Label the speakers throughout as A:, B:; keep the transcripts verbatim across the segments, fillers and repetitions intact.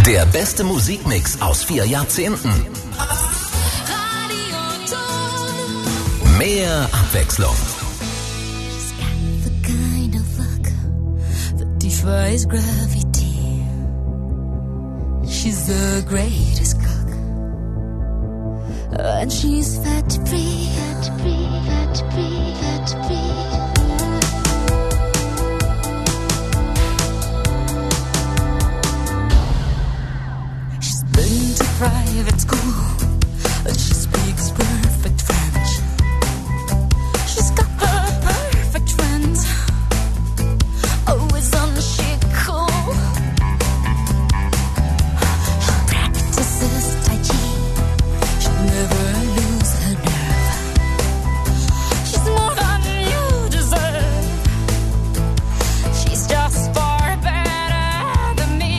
A: Der beste Musikmix aus vier Jahrzehnten. Mehr Abwechslung.
B: She's got the kind of luck that defies gravity. She's the greatest cook, and she's fat free, fat free, fat free, fat free. Private school, and she speaks perfect French. She's got her perfect friends, always on the chic cool. She practices Tai Chi, she'll never lose her nerve. She's more than you deserve. She's just far better than me.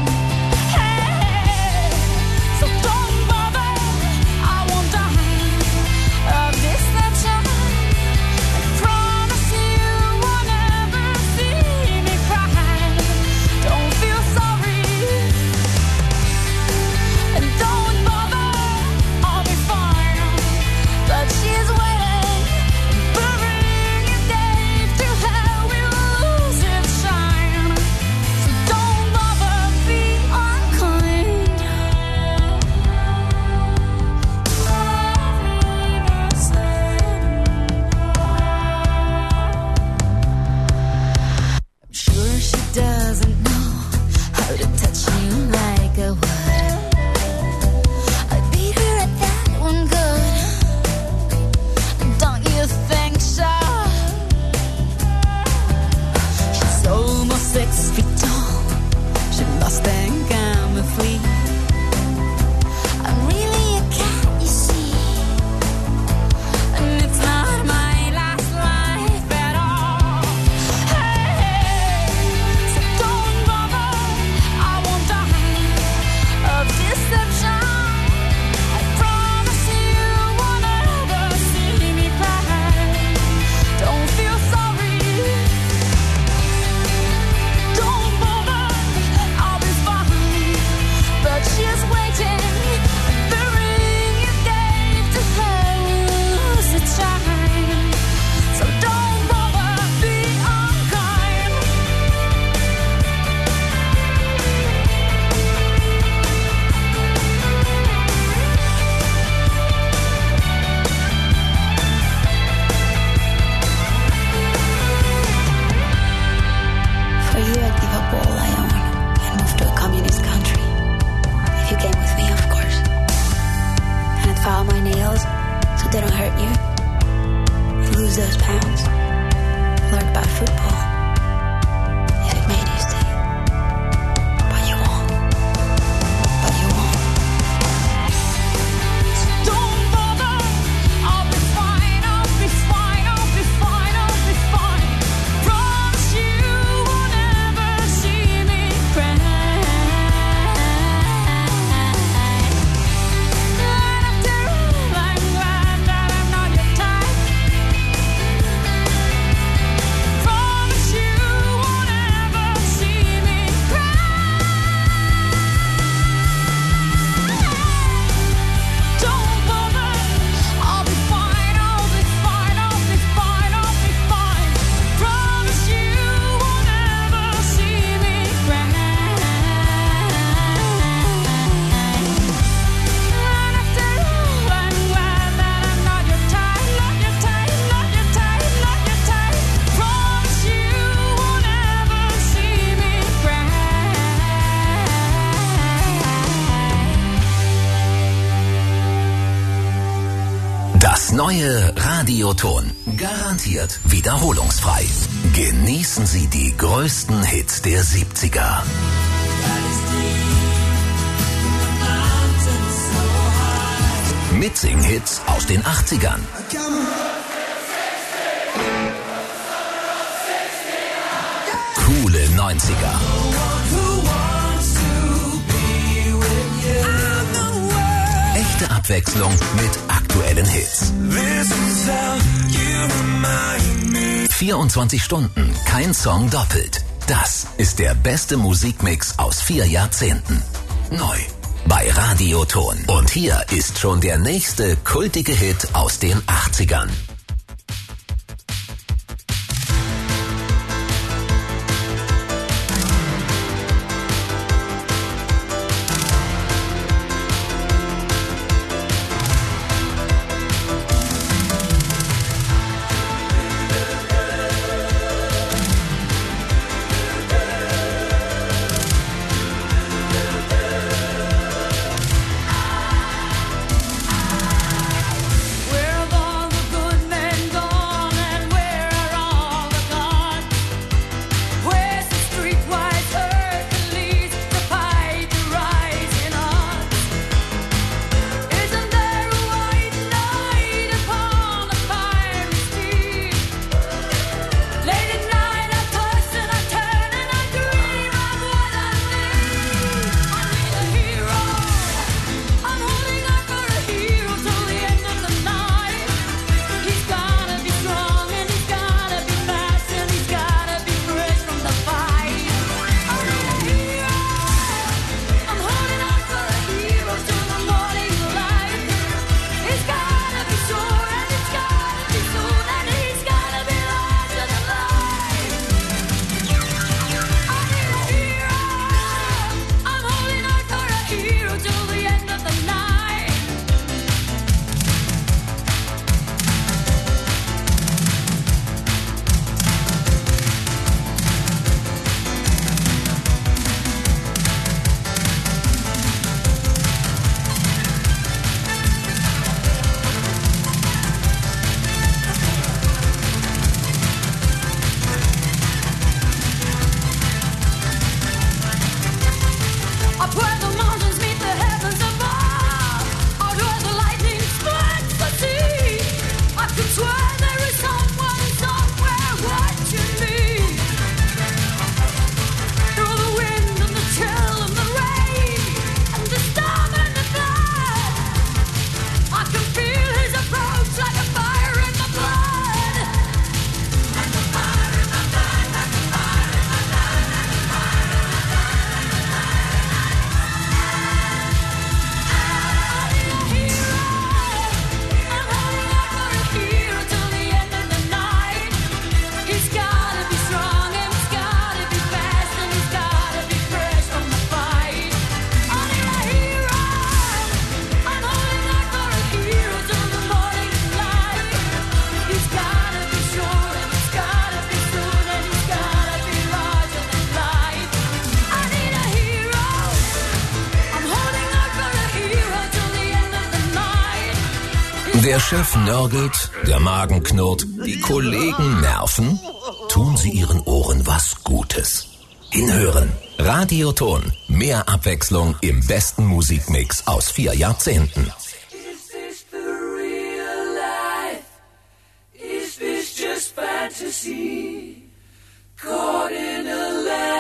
A: Neue Radioton. Garantiert wiederholungsfrei. Genießen Sie die größten Hits der siebziger. Mitsing-Hits aus den achtzigern. Coole neunziger. Echte Abwechslung mit aktuellen Hits. vierundzwanzig Stunden, kein Song doppelt. Das ist der beste Musikmix aus vier Jahrzehnten. neu bei Radioton. Und hier ist schon der nächste kultige Hit aus den achtzigern. Der Chef nörgelt, der Magen knurrt, die Kollegen nerven. Tun Sie Ihren Ohren was Gutes. Hinhören. Radioton. Mehr Abwechslung im besten Musikmix aus vier Jahrzehnten.
C: Is this the real life? Is this just fantasy? Caught in a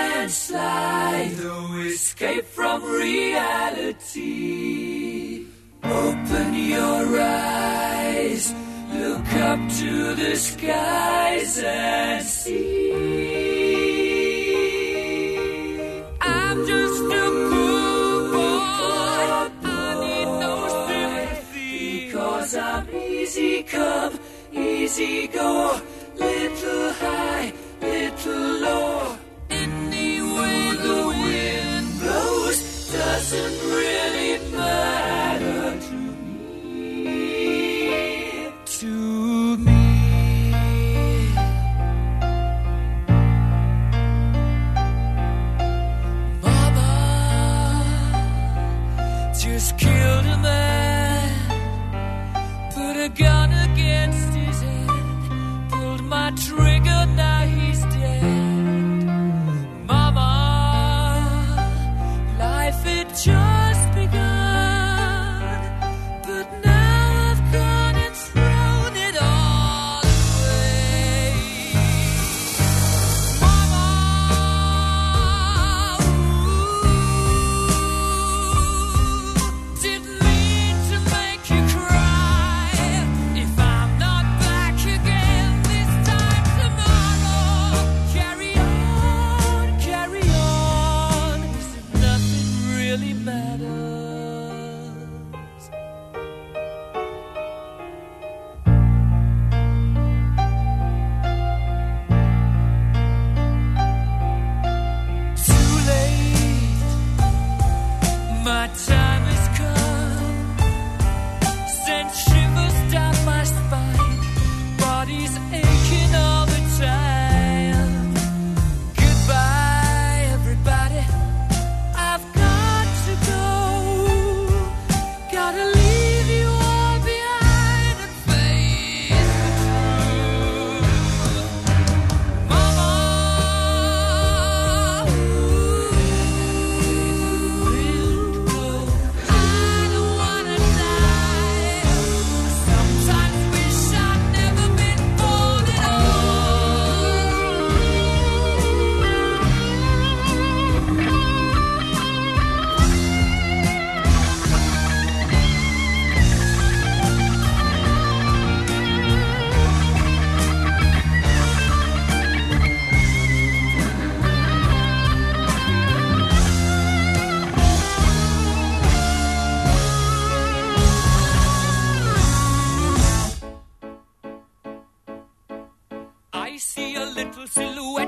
C: landslide, no escape from reality. Open your eyes, look up to the skies and see. I'm just a poor boy, I need no sympathy, 'cause I'm easy come, easy go, little high, little low. Any way the wind blows doesn't really matter to me, to me. Mama just killed a man, put a gun against his head, pulled my trigger, now he's dead. Mama, life it just begun, but now I've gone and thrown it all away. Mama, ooh, didn't mean to make you cry. If I'm not back again this time tomorrow, carry on, carry on, as if nothing really matters.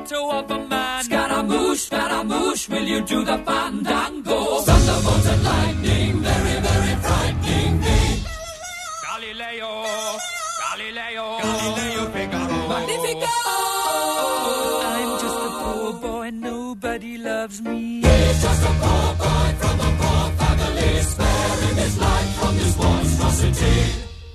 C: motto of a man. Scaramouche, Scaramouche, will you do the fandango? Thunderbolt and lightning, very, very frightening me. Galileo, Galileo, Galileo Figaro. Magnifico! I'm just a poor boy, nobody loves me. He's just a poor boy from a poor family, sparing his life from this monstrosity.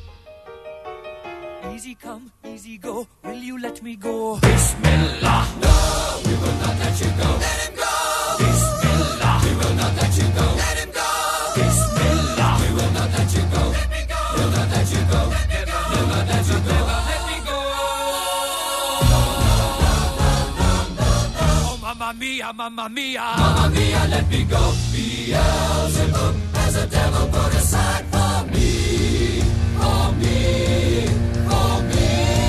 C: Easy come, easy go, will you let me go? Bismillah, no, we will not let you go. Let him go! Bismillah, we will not let you go. Let him go! Bismillah, we will not let you go. Let me go! We'll not let you go. Let me go! We'll not let you go. Let me go! Oh, mamma mia, mamma mia, mamma mia, let me go. Beelzebub has a devil put aside for me, for me, for me.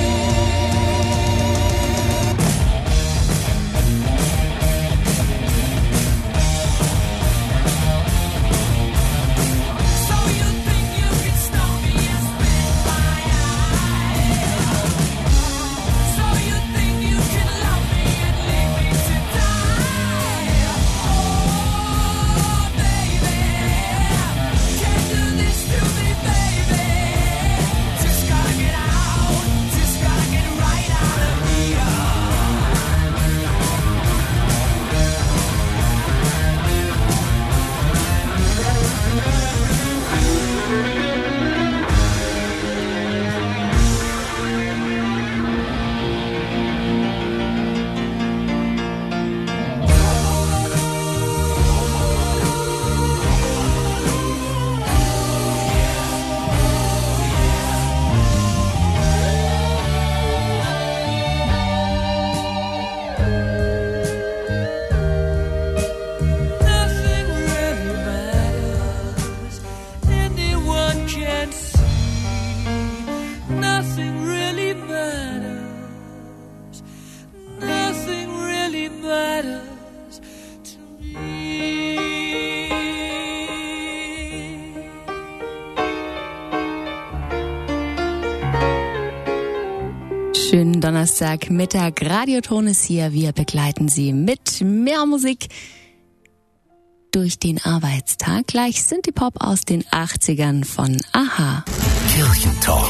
D: Schönen Donnerstagmittag. Radioton ist hier. Wir begleiten Sie mit mehr Musik durch den Arbeitstag. Gleich sind die Pop aus den achtzigern von Aha.
A: Kirchentalk.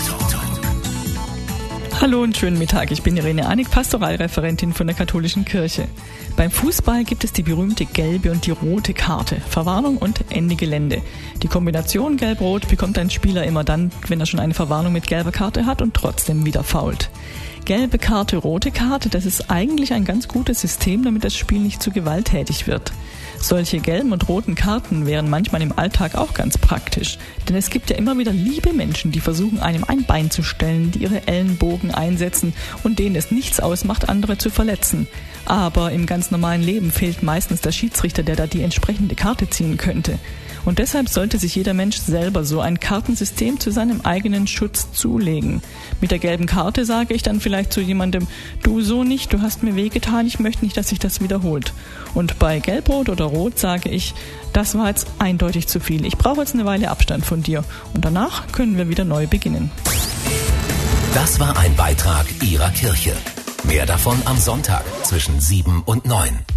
E: Hallo und schönen Mittag, ich bin Irene Anig, Pastoralreferentin von der katholischen Kirche. Beim Fußball gibt es die berühmte gelbe und die rote Karte, Verwarnung und Ende Gelände. Die Kombination gelb-rot bekommt ein Spieler immer dann, wenn er schon eine Verwarnung mit gelber Karte hat und trotzdem wieder foult. Gelbe Karte, rote Karte, das ist eigentlich ein ganz gutes System, damit das Spiel nicht zu gewalttätig wird. Solche gelben und roten Karten wären manchmal im Alltag auch ganz praktisch. Denn es gibt ja immer wieder liebe Menschen, die versuchen, einem ein Bein zu stellen, die ihre Ellenbogen einsetzen und denen es nichts ausmacht, andere zu verletzen. Aber im ganz normalen Leben fehlt meistens der Schiedsrichter, der da die entsprechende Karte ziehen könnte. Und deshalb sollte sich jeder Mensch selber so ein Kartensystem zu seinem eigenen Schutz zulegen. Mit der gelben Karte sage ich dann vielleicht zu jemandem, du so nicht, du hast mir wehgetan, ich möchte nicht, dass sich das wiederholt. Und bei Gelb-Rot oder Rot sage ich, das war jetzt eindeutig zu viel. Ich brauche jetzt eine Weile Abstand von dir. Und danach können wir wieder neu beginnen.
A: Das war ein Beitrag Ihrer Kirche. Mehr davon am Sonntag zwischen sieben und neun.